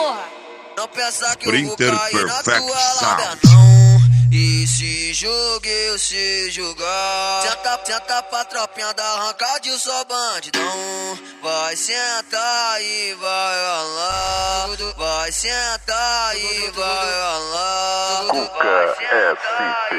porra. Não pensa que Printer eu vou cair na Perfect tua lábia, Sound. não. E se joguei, eu se jogar. Senta pra tropinha da arrancada e só bandidão. Vai sentar e vai ralar. Vai sentar e vai ralar. Cuca SP.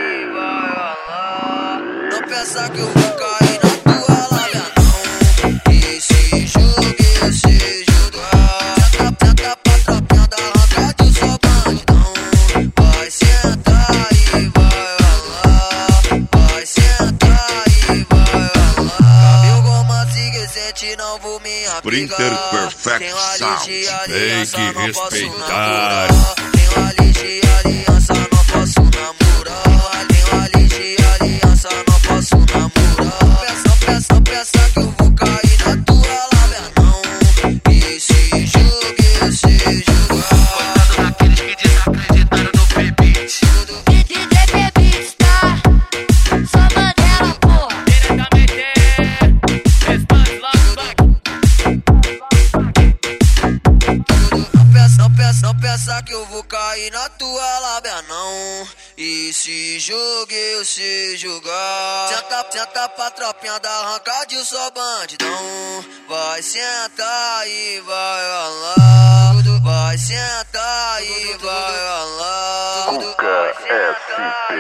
Não pensa que eu vou cair na tua lábia, não. E se joguei, eu se jogar. Senta pra tropinha da arrancada e só bandidão. Vai sentar e vai ralar. Vai sentar e vai ralar. Cabelo romance que sente, não vou me aplicar. Printer Perfect Tenho a Sound. lei de Tem aliança, que não posso respeitar. namorar. Tenho a lei de aliança, não posso namorar. Tenho a lei de aliança, não posso namorar. Não pensa que eu vou cair na tua lábia, não. E se joguei, eu se jogar. Coitado daqueles que desacreditaram no P-Beat. DJ P-Beat, tá? Só Mandela, porra. Diretamente, responde logo, back. Não pensa que eu vou cair na tua lábia, não. E se joguei, eu se jogar. Senta pra tropinha da arrancada e só bandidão. Vai sentar e vai ralar. Vai sentar e vai ralar. Cuca SP.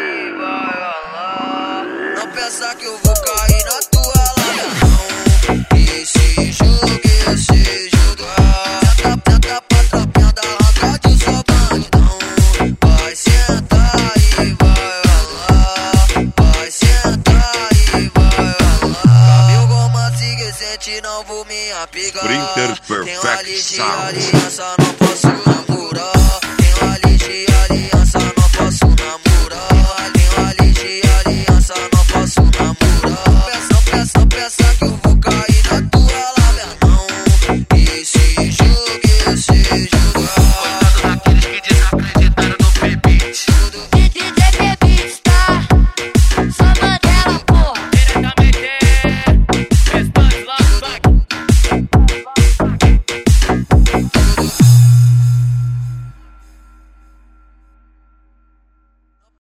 SP. Não pensa que eu vou cair na tua lábia, não. E se joguei, eu se jogar. Senta pra tropinha da arrancada e só bandidão. Vai sentar e vai ralar. Vai sentar e vai ralar. Cabelo romance que sente, não vou me apegar. Printer Tenho a lei Perfect de Sound. aliança, não